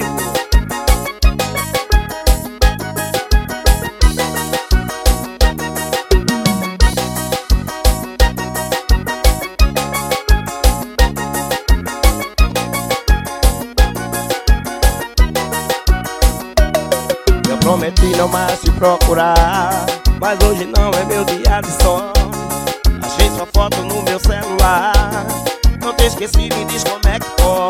Eu prometi não mais te procurar, mas hoje não é meu dia de sono. Achei sua foto no meu celular, não te esqueci, me diz como é que pode.